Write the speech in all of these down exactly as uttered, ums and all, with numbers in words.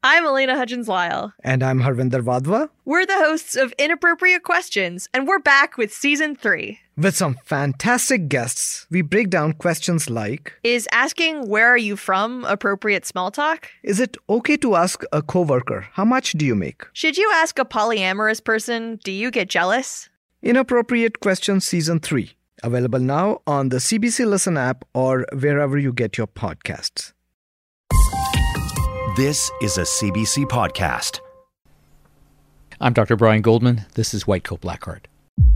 I'm Elena Hudgens-Lyle. And I'm Harvinder Vadva. We're the hosts of Inappropriate Questions, and we're back with Season three. With some fantastic guests, we break down questions like... Is asking where are you from appropriate small talk? Is it okay to ask a coworker, how much do you make? Should you ask a polyamorous person, do you get jealous? Inappropriate Questions Season three. Available now on the C B C Listen app or wherever you get your podcasts. This is a C B C podcast. I'm Doctor Brian Goldman. This is White Coat Black Heart.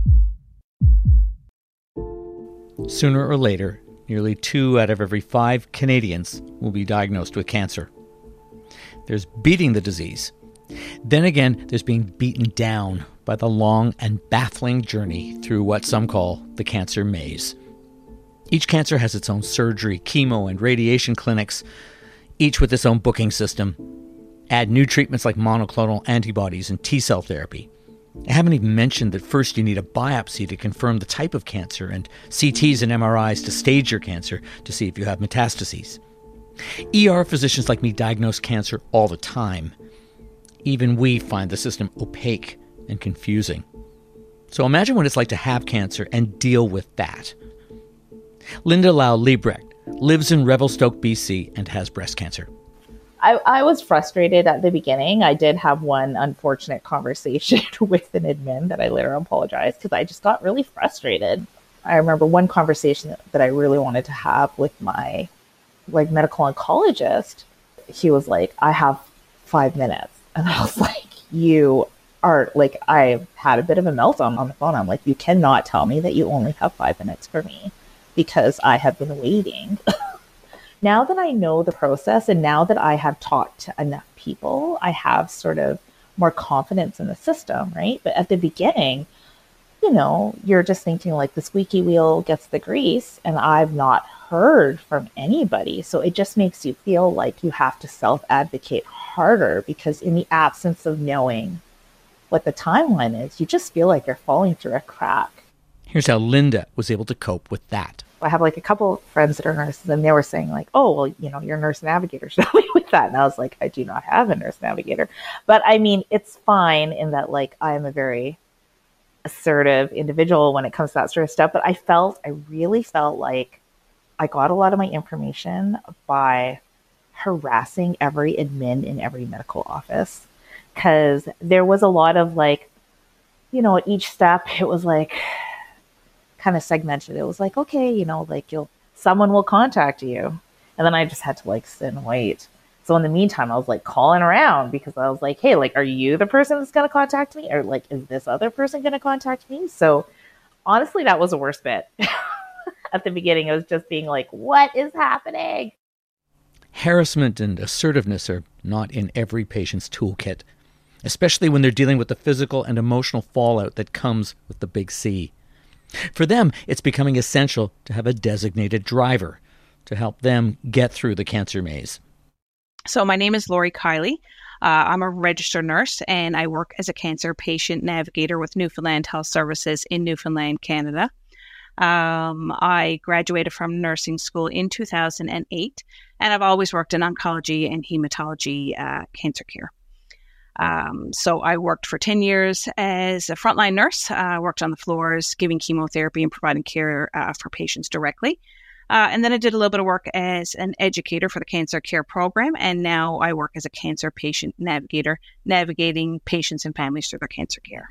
Sooner or later, nearly two out of every five Canadians will be diagnosed with cancer. There's beating the disease. Then again, there's being beaten down by the long and baffling journey through what some call the cancer maze. Each cancer has its own surgery, chemo, and radiation clinics, each with its own booking system. Add new treatments like monoclonal antibodies and T-cell therapy. I haven't even mentioned that first you need a biopsy to confirm the type of cancer and C Ts and M R Is to stage your cancer to see if you have metastases. E R physicians like me diagnose cancer all the time. Even we find the system opaque and confusing. So imagine what it's like to have cancer and deal with that. Linda Lau Liebrecht lives in Revelstoke, B C, and has breast cancer. I, I was frustrated at the beginning. I did have one unfortunate conversation with an admin that I later apologized because I just got really frustrated. I remember one conversation that I really wanted to have with my like medical oncologist. He was like, I have five minutes. And I was like, you are like, I had a bit of a meltdown on the phone. I'm like, you cannot tell me that you only have five minutes for me because I have been waiting. Now that I know the process and now that I have talked to enough people, I have sort of more confidence in the system, right? But at the beginning, you know, you're just thinking like the squeaky wheel gets the grease, and I've not heard from anybody. So it just makes you feel like you have to self-advocate harder because in the absence of knowing what the timeline is, you just feel like you're falling through a crack. Here's how Linda was able to cope with that. I have like a couple of friends that are nurses, and they were saying like, oh, well, you know, your nurse navigator should help me with that. And I was like, I do not have a nurse navigator. But I mean, it's fine in that like I am a very assertive individual when it comes to that sort of stuff. But I felt, I really felt like I got a lot of my information by harassing every admin in every medical office. Because there was a lot of like, you know, at each step, it was like, kind of segmented. It was like, okay, you know, like you'll, someone will contact you. And then I just had to like sit and wait. So in the meantime, I was like calling around because I was like, hey, like, are you the person that's going to contact me? Or like, is this other person going to contact me? So honestly, that was the worst bit. At the beginning, it was just being like, what is happening? Harassment and assertiveness are not in every patient's toolkit, especially when they're dealing with the physical and emotional fallout that comes with the big C. For them, it's becoming essential to have a designated driver to help them get through the cancer maze. So my name is Lori Kiley. Uh, I'm a registered nurse, and I work as a cancer patient navigator with Newfoundland Health Services in Newfoundland, Canada. Um, I graduated from nursing school in two thousand eight, and I've always worked in oncology and hematology uh, cancer care. Um, so I worked for ten years as a frontline nurse, uh, worked on the floors, giving chemotherapy and providing care uh, for patients directly. Uh, and then I did a little bit of work as an educator for the cancer care program. And now I work as a cancer patient navigator, navigating patients and families through their cancer care.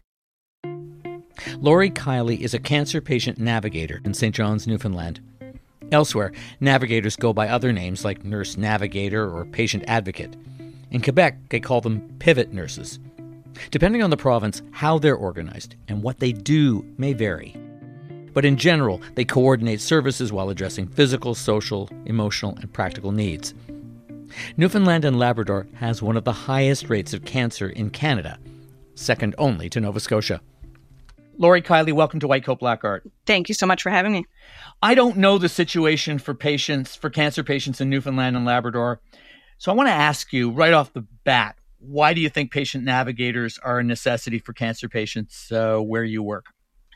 Lori Kiley is a cancer patient navigator in Saint John's, Newfoundland. Elsewhere, navigators go by other names like nurse navigator or patient advocate. In Quebec, they call them pivot nurses. Depending on the province, how they're organized and what they do may vary. But in general, they coordinate services while addressing physical, social, emotional, and practical needs. Newfoundland and Labrador has one of the highest rates of cancer in Canada, second only to Nova Scotia. Lori Kiley, welcome to White Coat Black Heart. Thank you so much for having me. I don't know the situation for patients, for cancer patients in Newfoundland and Labrador. So I want to ask you right off the bat, why do you think patient navigators are a necessity for cancer patients uh, where you work?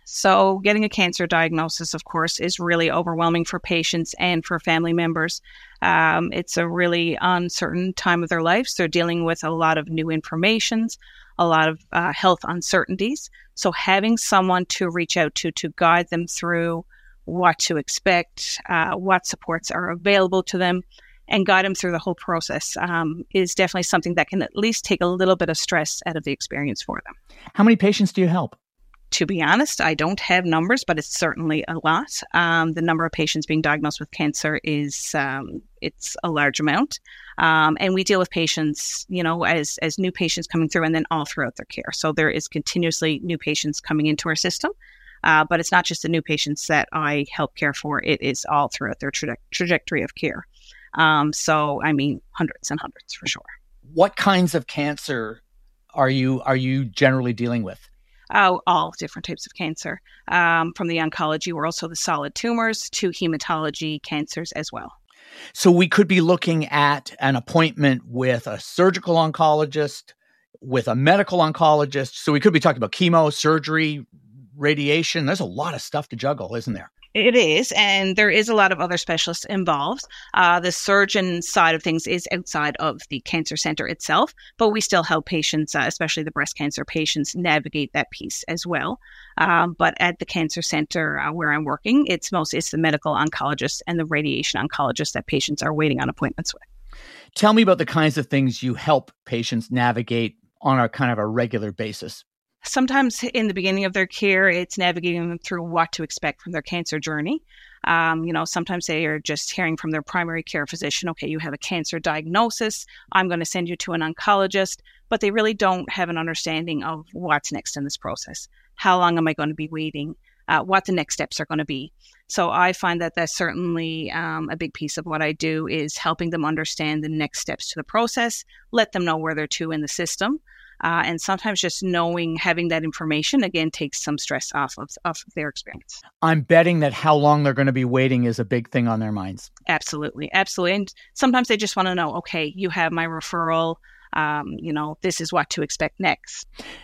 So getting a cancer diagnosis, of course, is really overwhelming for patients and for family members. Um, it's a really uncertain time of their lives. They're dealing with a lot of new information, a lot of uh, health uncertainties. So having someone to reach out to to guide them through what to expect, uh, what supports are available to them, and guide them through the whole process um, is definitely something that can at least take a little bit of stress out of the experience for them. How many patients do you help? To be honest, I don't have numbers, but it's certainly a lot. Um, the number of patients being diagnosed with cancer is um, it's a large amount, um, and we deal with patients, you know, as as new patients coming through, and then all throughout their care. So there is continuously new patients coming into our system, uh, but it's not just the new patients that I help care for; it is all throughout their traje- trajectory of care. Um, so, I mean, hundreds and hundreds for sure. What kinds of cancer are you are you generally dealing with? Oh, all different types of cancer, um, from the oncology world, so the solid tumors, to hematology cancers as well. So we could be looking at an appointment with a surgical oncologist, with a medical oncologist. So we could be talking about chemo, surgery, radiation. There's a lot of stuff to juggle, isn't there? It is, and there is a lot of other specialists involved. Uh, the surgeon side of things is outside of the cancer center itself, but we still help patients, uh, especially the breast cancer patients, navigate that piece as well. Um, but at the cancer center uh, where I'm working, it's most it's the medical oncologist and the radiation oncologist that patients are waiting on appointments with. Tell me about the kinds of things you help patients navigate on a kind of a regular basis. Sometimes in the beginning of their care, it's navigating them through what to expect from their cancer journey. Um, you know, sometimes they are just hearing from their primary care physician, okay, you have a cancer diagnosis, I'm going to send you to an oncologist, but they really don't have an understanding of what's next in this process. How long am I going to be waiting? Uh, what the next steps are going to be. So I find that that's certainly um, a big piece of what I do is helping them understand the next steps to the process, let them know where they're to in the system. Uh, and sometimes just knowing, having that information, again, takes some stress off of, of their experience. I'm betting that how long they're going to be waiting is a big thing on their minds. Absolutely. Absolutely. And sometimes they just want to know, okay, you have my referral. Um, you know, this is what to expect next.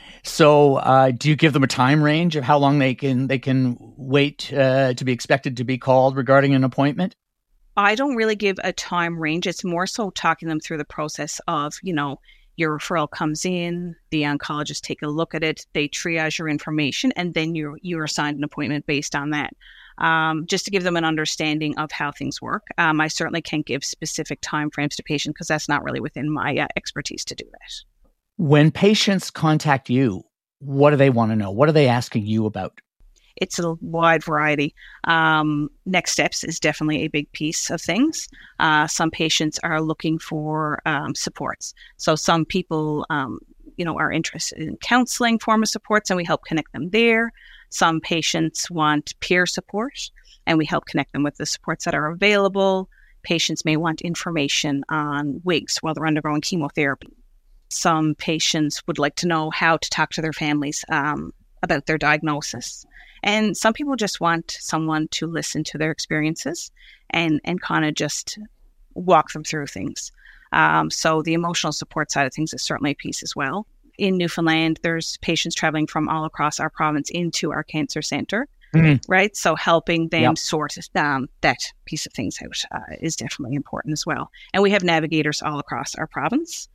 So uh, do you give them a time range of how long they can they can wait uh, to be expected to be called regarding an appointment? I don't really give a time range. It's more so talking them through the process of, you know, your referral comes in, the oncologist take a look at it, they triage your information, and then you're, you're assigned an appointment based on that. Um, just to give them an understanding of how things work. Um, I certainly can't give specific timeframes to patients because that's not really within my uh, expertise to do that. When patients contact you, what do they want to know? What are they asking you about? It's a wide variety. Um, next steps is definitely a big piece of things. Uh, some patients are looking for um, supports. So some people, um, you know, are interested in counseling form of supports, and we help connect them there. Some patients want peer support, and we help connect them with the supports that are available. Patients may want information on wigs while they're undergoing chemotherapy. Some patients would like to know how to talk to their families um, about their diagnosis. And some people just want someone to listen to their experiences and, and kind of just walk them through things. Um, so the emotional support side of things is certainly a piece as well. In Newfoundland, there's patients traveling from all across our province into our cancer center, mm-hmm. right? So helping them yep. sort um, that piece of things out uh, is definitely important as well. And we have navigators all across our province.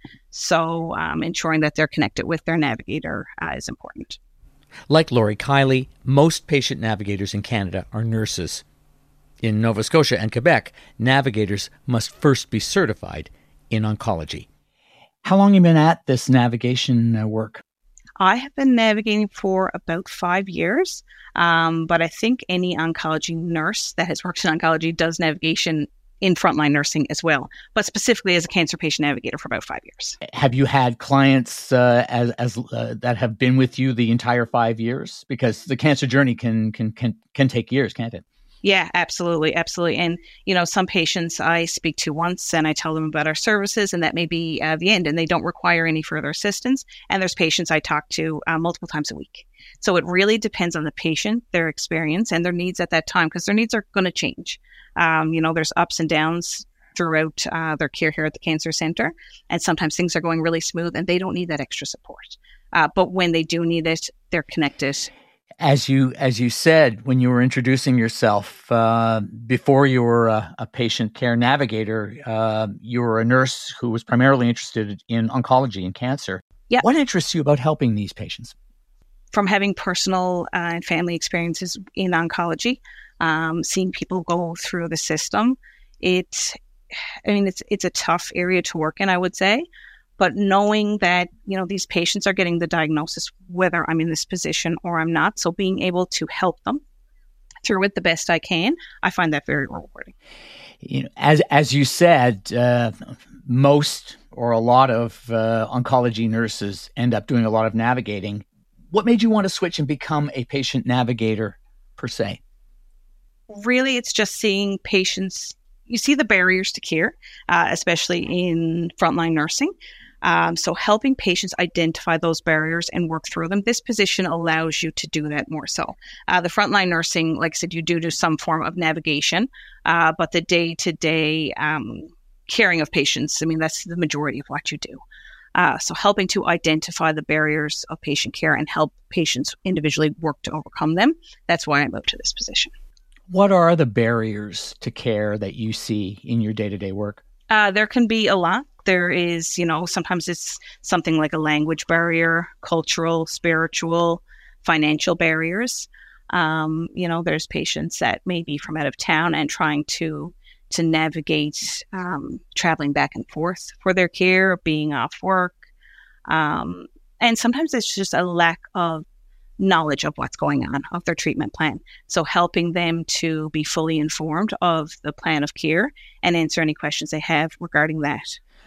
So um, ensuring that they're connected with their navigator uh, is important. Like Lori Kiley, most patient navigators in Canada are nurses. In Nova Scotia and Quebec, navigators must first be certified in oncology. How long have you been at this navigation uh, work? I have been navigating for about five years, um, but I think any oncology nurse that has worked in oncology does navigation in frontline nursing as well, but specifically as a cancer patient navigator for about five years. Have you had clients uh, as, as uh, that have been with you the entire five years? Because the cancer journey can can can can take years, can't it? Yeah, absolutely, absolutely. And, you know, some patients I speak to once and I tell them about our services, and that may be uh, the end, and they don't require any further assistance. And there's patients I talk to uh, multiple times a week. So it really depends on the patient, their experience, and their needs at that time, because their needs are going to change. Um, you know, there's ups and downs throughout uh, their care here at the cancer center, and sometimes things are going really smooth and they don't need that extra support. Uh, but when they do need it, they're connected. As you as you said when you were introducing yourself, uh, before you were a, a patient care navigator, uh, you were a nurse who was primarily interested in oncology and cancer. Yeah. What interests you about helping these patients? From having personal uh, and family experiences in oncology, um, seeing people go through the system, it, I mean, it's it's a tough area to work in, I would say. But knowing that, you know, these patients are getting the diagnosis, whether I'm in this position or I'm not, so being able to help them through it the best I can, I find that very rewarding. You know, as as you said, uh, most or a lot of uh, oncology nurses end up doing a lot of navigating. What made you want to switch and become a patient navigator per se? Really, it's just seeing patients. You see the barriers to care, uh, especially in frontline nursing. Um, so helping patients identify those barriers and work through them. This position allows you to do that more so. Uh, the frontline nursing, like I said, you do do some form of navigation, uh, but the day-to-day um, caring of patients, I mean, that's the majority of what you do. Uh, so helping to identify the barriers of patient care and help patients individually work to overcome them. That's why I moved to this position. What are the barriers to care that you see in your day-to-day work? Uh, there can be a lot. There is, you know, sometimes it's something like a language barrier, cultural, spiritual, financial barriers. Um, you know, there's patients that may be from out of town and trying to to navigate um, traveling back and forth for their care, being off work. Um, and sometimes it's just a lack of knowledge of what's going on, of their treatment plan. So helping them to be fully informed of the plan of care and answer any questions they have regarding that.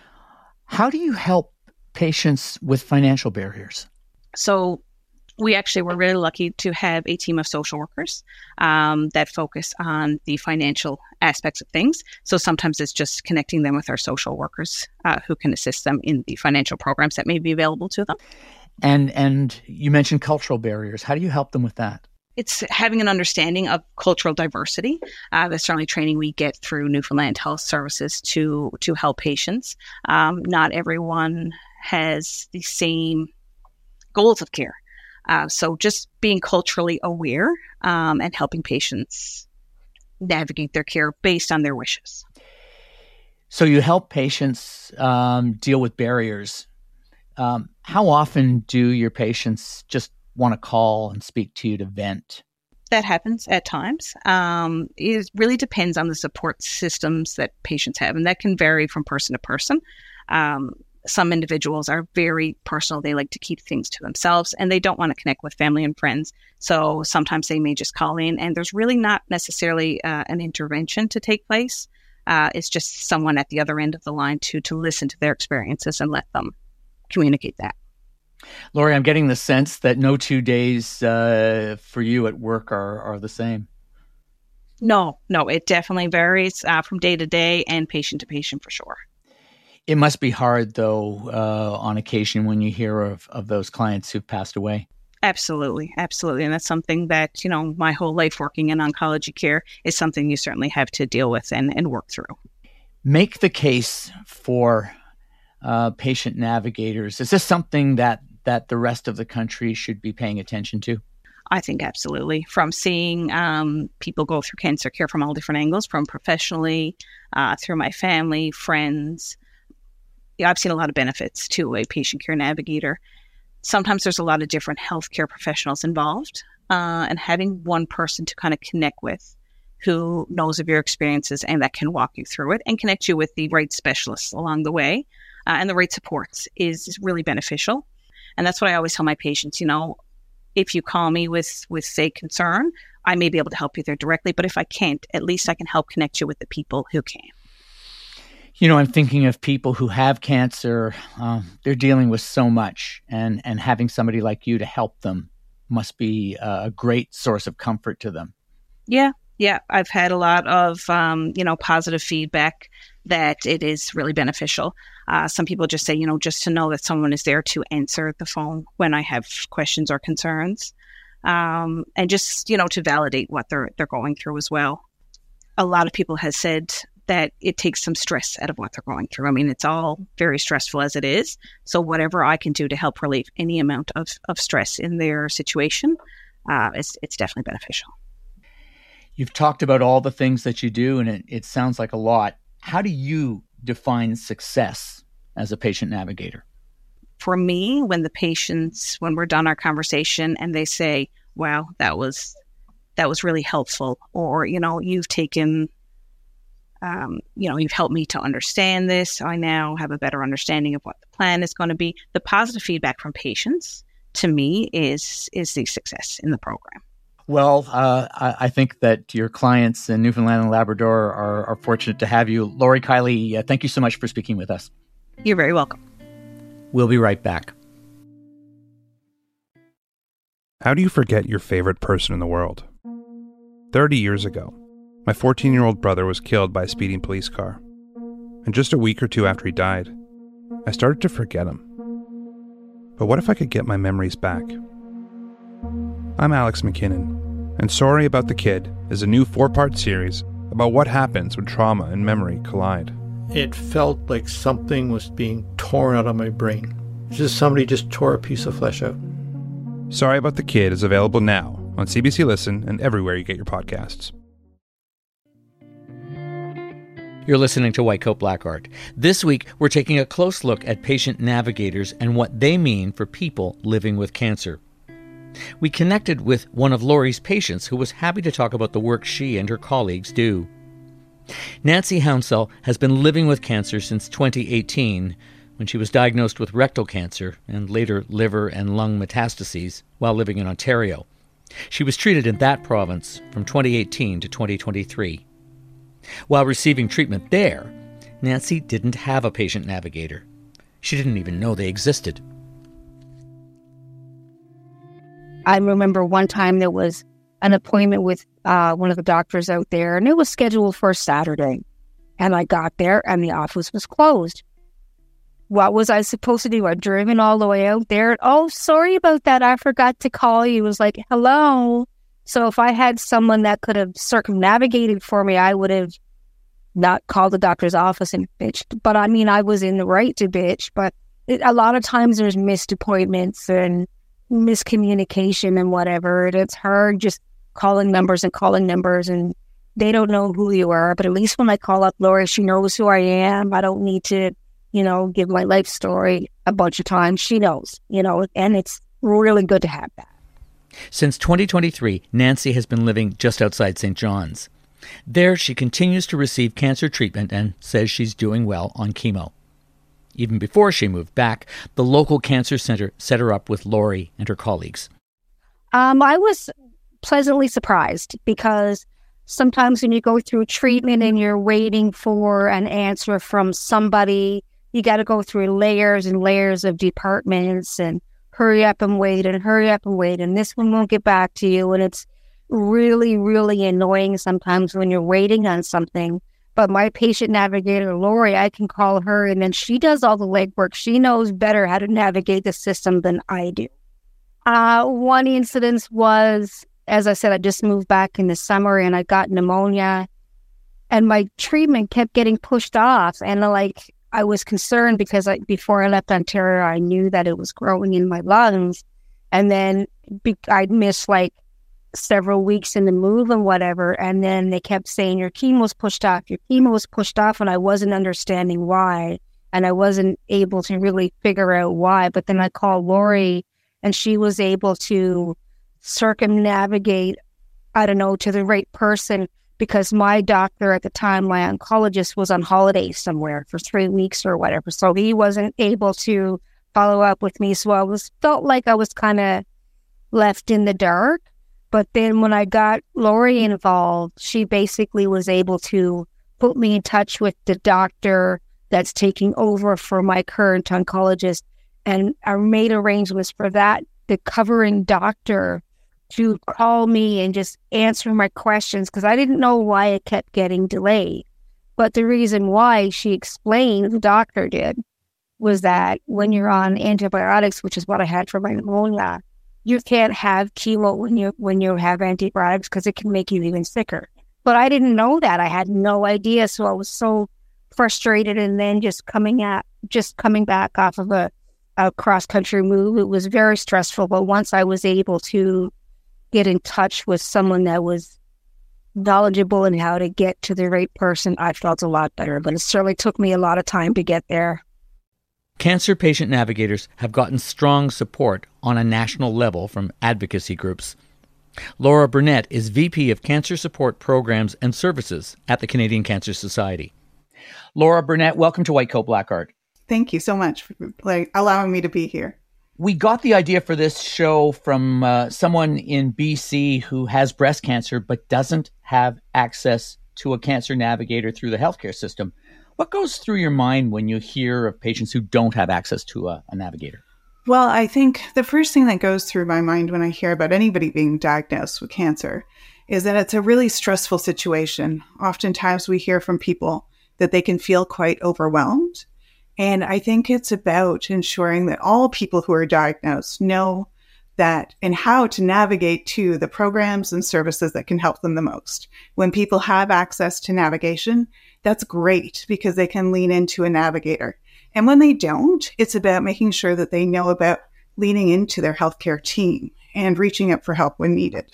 How do you help patients with financial barriers? So we actually were really lucky to have a team of social workers um, that focus on the financial aspects of things. So sometimes it's just connecting them with our social workers uh, who can assist them in the financial programs that may be available to them. And and you mentioned cultural barriers. How do you help them with that? It's having an understanding of cultural diversity. Uh, that's certainly training we get through Newfoundland Health Services to to help patients. Um, not everyone has the same goals of care. Uh, so just being culturally aware um, and helping patients navigate their care based on their wishes. So you help patients um, deal with barriers. Um, how often do your patients just want to call and speak to you to vent? That happens at times. Um, it really depends on the support systems that patients have, and that can vary from person to person. Um, some individuals are very personal. They like to keep things to themselves, and they don't want to connect with family and friends. So sometimes they may just call in, and there's really not necessarily uh, an intervention to take place. Uh, it's just someone at the other end of the line to to listen to their experiences and let them communicate that. Lori, I'm getting the sense that no two days uh, for you at work are, are the same. No, no, it definitely varies uh, from day to day and patient to patient for sure. It must be hard, though, uh, on occasion when you hear of, of those clients who've passed away. Absolutely, absolutely. And that's something that, you know, my whole life working in oncology care is something you certainly have to deal with and, and work through. Make the case for uh, patient navigators. Is this something that, that the rest of the country should be paying attention to? I think absolutely. From seeing um, people go through cancer care from all different angles, from professionally, uh, through my family, friends. Yeah, I've seen a lot of benefits to a patient care navigator. Sometimes there's a lot of different healthcare professionals involved, uh, and having one person to kind of connect with who knows of your experiences and that can walk you through it and connect you with the right specialists along the way uh, and the right supports is, is really beneficial. And that's what I always tell my patients, you know, if you call me with, with, say, concern, I may be able to help you there directly. But if I can't, at least I can help connect you with the people who can. You know, I'm thinking of people who have cancer. Um, they're dealing with so much, and, and having somebody like you to help them must be a great source of comfort to them. Yeah, yeah. I've had a lot of, um, you know, positive feedback that it is really beneficial. Uh, some people just say, you know, just to know that someone is there to answer the phone when I have questions or concerns, um, and just, you know, to validate what they're they're going through as well. A lot of people have said that it takes some stress out of what they're going through. I mean, it's all very stressful as it is. So whatever I can do to help relieve any amount of, of stress in their situation, uh, it's, it's definitely beneficial. You've talked about all the things that you do, and it, it sounds like a lot. How do you define success as a patient navigator? For me, when the patients, when we're done our conversation and they say, wow, that was, that was really helpful, or, you know, you've taken, um, you know, you've helped me to understand this. I now have a better understanding of what the plan is going to be. The positive feedback from patients, to me, is, is the success in the program. Well, uh, I, I think that your clients in Newfoundland and Labrador are, are fortunate to have you. Lori Kiley, uh, thank you so much for speaking with us. You're very welcome. We'll be right back. How do you forget your favorite person in the world? thirty years ago, my fourteen-year-old brother was killed by a speeding police car. And just a week or two after he died, I started to forget him. But what if I could get my memories back? I'm Alex McKinnon, and Sorry About the Kid is a new four-part series about what happens when trauma and memory collide. It felt like something was being torn out of my brain. It's just somebody just tore a piece of flesh out. Sorry About the Kid is available now on C B C Listen and everywhere you get your podcasts. You're listening to White Coat Black Art. This week, we're taking a close look at patient navigators and what they mean for people living with cancer. We connected with one of Lori's patients who was happy to talk about the work she and her colleagues do. Nancy Hounsell has been living with cancer since twenty eighteen, when she was diagnosed with rectal cancer and later liver and lung metastases while living in Ontario. She was treated in that province from twenty eighteen to twenty twenty-three. While receiving treatment there, Nancy didn't have a patient navigator. She didn't even know they existed. I remember one time there was an appointment with uh, one of the doctors out there, and it was scheduled for Saturday. And I got there, and the office was closed. What was I supposed to do? I'd driven all the way out there. Oh, sorry about that. I forgot to call you. It was like, hello. So if I had someone that could have circumnavigated for me, I would have not called the doctor's office and bitched. But I mean, I was in the right to bitch. But it, a lot of times there's missed appointments and miscommunication and whatever. And it's hard just calling numbers and calling numbers, and they don't know who you are. But at least when I call up Lori, she knows who I am. I don't need to, you know, give my life story a bunch of times. She knows, you know, and it's really good to have that. Since twenty twenty-three, Nancy has been living just outside Saint John's. There, she continues to receive cancer treatment and says she's doing well on chemo. Even before she moved back, the local cancer center set her up with Lori and her colleagues. Um, I was pleasantly surprised because sometimes when you go through treatment and you're waiting for an answer from somebody, you got to go through layers and layers of departments and hurry up and wait and hurry up and wait. And this one won't get back to you. And it's really, really annoying sometimes when you're waiting on something. But my patient navigator, Lori, I can call her, and then she does all the legwork. She knows better how to navigate the system than I do. Uh, one incident was, as I said, I just moved back in the summer, and I got pneumonia, and my treatment kept getting pushed off. And like, I was concerned because I, before I left Ontario, I knew that it was growing in my lungs. And then be, I'd missed like several weeks in the move and whatever. And then they kept saying, your chemo was pushed off, your chemo was pushed off. And I wasn't understanding why. And I wasn't able to really figure out why. But then I called Lori, and she was able to circumnavigate, I don't know, to the right person, because my doctor at the time, my oncologist, was on holiday somewhere for three weeks or whatever. So he wasn't able to follow up with me. So I was felt like I was kind of left in the dark. But then when I got Lori involved, she basically was able to put me in touch with the doctor that's taking over for my current oncologist. And I made arrangements for that, the covering doctor, to call me and just answer my questions, because I didn't know why it kept getting delayed. But the reason why, she explained, the doctor did, was that when you're on antibiotics, which is what I had for my pneumonia, you can't have chemo when you when you have antibiotics because it can make you even sicker. But I didn't know that. I had no idea. So I was so frustrated. And then just coming at just coming back off of a, a cross-country move, it was very stressful. But once I was able to get in touch with someone that was knowledgeable in how to get to the right person, I felt a lot better. But it certainly took me a lot of time to get there. Cancer patient navigators have gotten strong support on a national level from advocacy groups. Laura Burnett is V P of Cancer Support Programs and Services at the Canadian Cancer Society. Laura Burnett, welcome to White Coat Black Art. Thank you so much for like, allowing me to be here. We got the idea for this show from uh, someone in B C who has breast cancer but doesn't have access to a cancer navigator through the healthcare system. What goes through your mind when you hear of patients who don't have access to a, a navigator? Well, I think the first thing that goes through my mind when I hear about anybody being diagnosed with cancer is that it's a really stressful situation. Oftentimes we hear from people that they can feel quite overwhelmed. And I think it's about ensuring that all people who are diagnosed know that and how to navigate to the programs and services that can help them the most. When people have access to navigation, that's great because they can lean into a navigator. And when they don't, it's about making sure that they know about leaning into their healthcare team and reaching out for help when needed.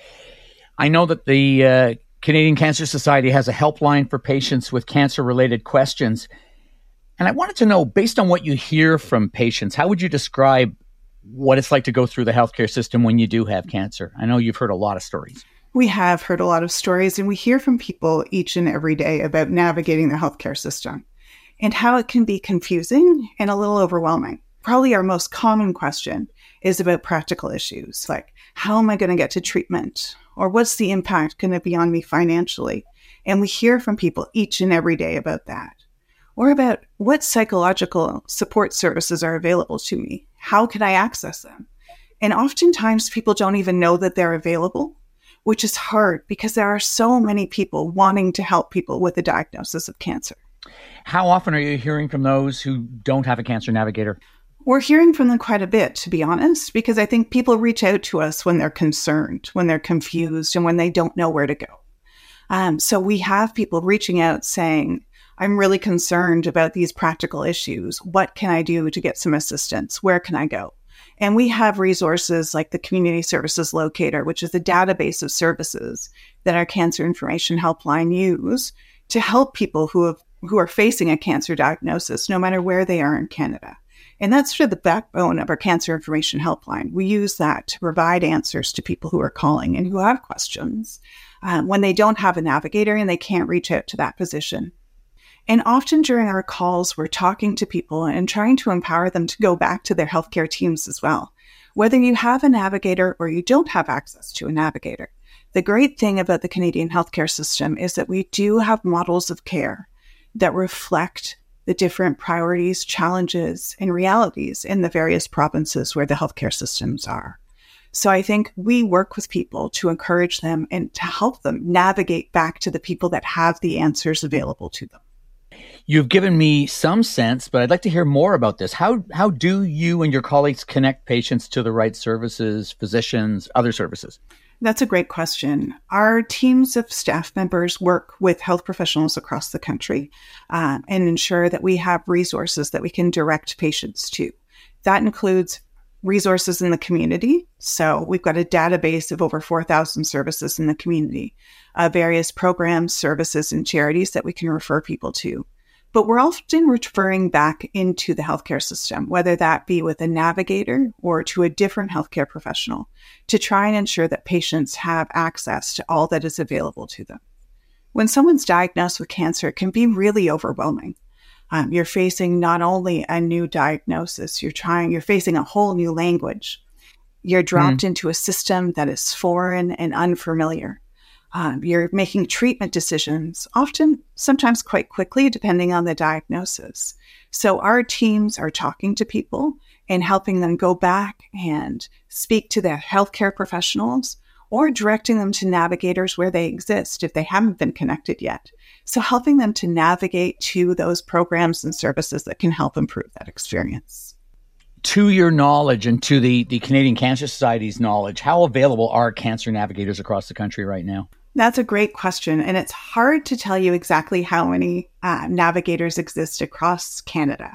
I know that the uh, Canadian Cancer Society has a helpline for patients with cancer-related questions. And I wanted to know, based on what you hear from patients, how would you describe what it's like to go through the healthcare system when you do have cancer? I know you've heard a lot of stories. We have heard a lot of stories, and we hear from people each and every day about navigating the healthcare system and how it can be confusing and a little overwhelming. Probably our most common question is about practical issues, like how am I going to get to treatment? Or what's the impact going to be on me financially? And we hear from people each and every day about that. Or about what psychological support services are available to me. How can I access them? And oftentimes people don't even know that they're available, which is hard because there are so many people wanting to help people with a diagnosis of cancer. How often are you hearing from those who don't have a cancer navigator? We're hearing from them quite a bit, to be honest, because I think people reach out to us when they're concerned, when they're confused, and when they don't know where to go. Um, so we have people reaching out saying, I'm really concerned about these practical issues. What can I do to get some assistance? Where can I go? And we have resources like the Community Services Locator, which is a database of services that our Cancer Information Helpline use to help people who have who are facing a cancer diagnosis, no matter where they are in Canada. And that's sort of the backbone of our Cancer Information Helpline. We use that to provide answers to people who are calling and who have questions um, when they don't have a navigator and they can't reach out to that position. And often during our calls, we're talking to people and trying to empower them to go back to their healthcare teams as well. Whether you have a navigator or you don't have access to a navigator, the great thing about the Canadian healthcare system is that we do have models of care that reflect the different priorities, challenges, and realities in the various provinces where the healthcare systems are. So I think we work with people to encourage them and to help them navigate back to the people that have the answers available to them. You've given me some sense, but I'd like to hear more about this. How how do you and your colleagues connect patients to the right services, physicians, other services? That's a great question. Our teams of staff members work with health professionals across the country uh, and ensure that we have resources that we can direct patients to. That includes resources in the community. So we've got a database of over four thousand services in the community, uh, various programs, services, and charities that we can refer people to. But we're often referring back into the healthcare system, whether that be with a navigator or to a different healthcare professional, to try and ensure that patients have access to all that is available to them. When someone's diagnosed with cancer, it can be really overwhelming. Um, you're facing not only a new diagnosis, you're trying, you're facing a whole new language. You're dropped mm. into a system that is foreign and unfamiliar. Um, you're making treatment decisions, often, sometimes quite quickly, depending on the diagnosis. So our teams are talking to people and helping them go back and speak to their healthcare professionals or directing them to navigators where they exist if they haven't been connected yet. So helping them to navigate to those programs and services that can help improve that experience. To your knowledge and to the, the Canadian Cancer Society's knowledge, how available are cancer navigators across the country right now? That's a great question. And it's hard to tell you exactly how many uh, navigators exist across Canada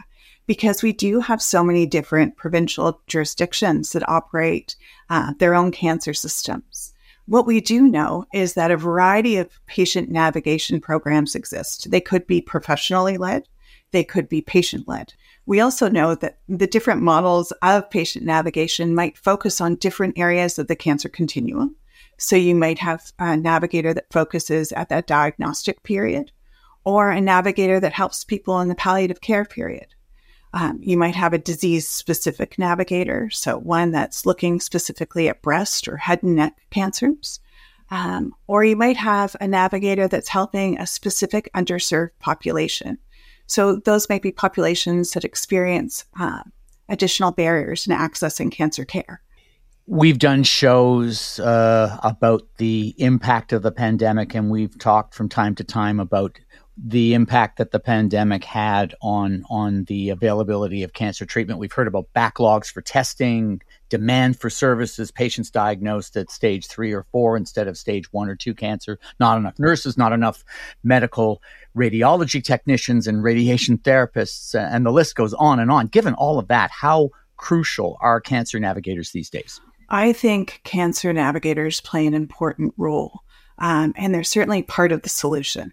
because we do have so many different provincial jurisdictions that operate uh, their own cancer systems. What we do know is that a variety of patient navigation programs exist. They could be professionally led. They could be patient-led. We also know that the different models of patient navigation might focus on different areas of the cancer continuum. So you might have a navigator that focuses at that diagnostic period, or a navigator that helps people in the palliative care period. Um, you might have a disease-specific navigator, so one that's looking specifically at breast or head and neck cancers. Um, or you might have a navigator that's helping a specific underserved population. So those might be populations that experience uh, additional barriers in accessing cancer care. We've done shows uh, about the impact of the pandemic, and we've talked from time to time about the impact that the pandemic had on on the availability of cancer treatment. We've heard about backlogs for testing, demand for services, patients diagnosed at stage three or four instead of stage one or two cancer, not enough nurses, not enough medical radiology technicians and radiation therapists, and the list goes on and on. Given all of that, how crucial are cancer navigators these days? I think cancer navigators play an important role, um, and they're certainly part of the solution.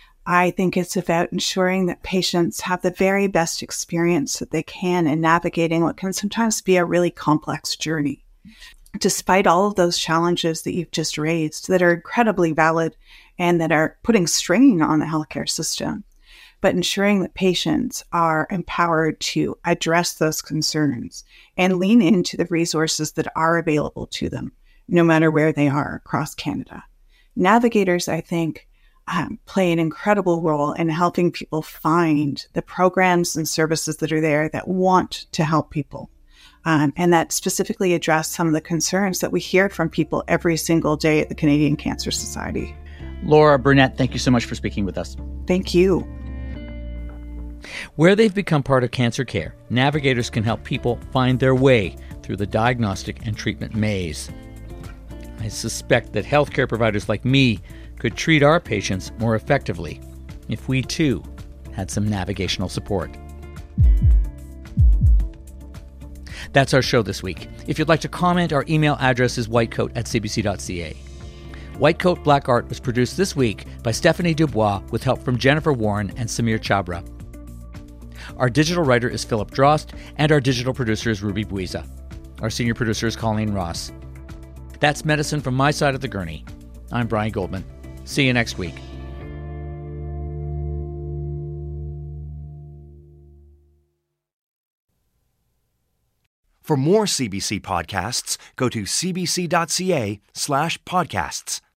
I think it's about ensuring that patients have the very best experience that they can in navigating what can sometimes be a really complex journey. Despite all of those challenges that you've just raised that are incredibly valid and that are putting strain on the healthcare system, but ensuring that patients are empowered to address those concerns and lean into the resources that are available to them, no matter where they are across Canada. Navigators, I think, Um, play an incredible role in helping people find the programs and services that are there that want to help people, um, and that specifically address some of the concerns that we hear from people every single day at the Canadian Cancer Society. Laura Burnett, thank you so much for speaking with us. Thank you. Where they've become part of cancer care, navigators can help people find their way through the diagnostic and treatment maze. I suspect that healthcare providers like me could treat our patients more effectively if we too had some navigational support. That's our show this week. If you'd like to comment, our email address is whitecoat at c b c dot c a. Whitecoat Black Art was produced this week by Stephanie Dubois with help from Jennifer Warren and Samir Chabra. Our digital writer is Philip Drost, and our digital producer is Ruby Buiza. Our senior producer is Colleen Ross. That's medicine from my side of the gurney. I'm Brian Goldman. See you next week. For more C B C podcasts, go to c b c dot c a slash podcasts.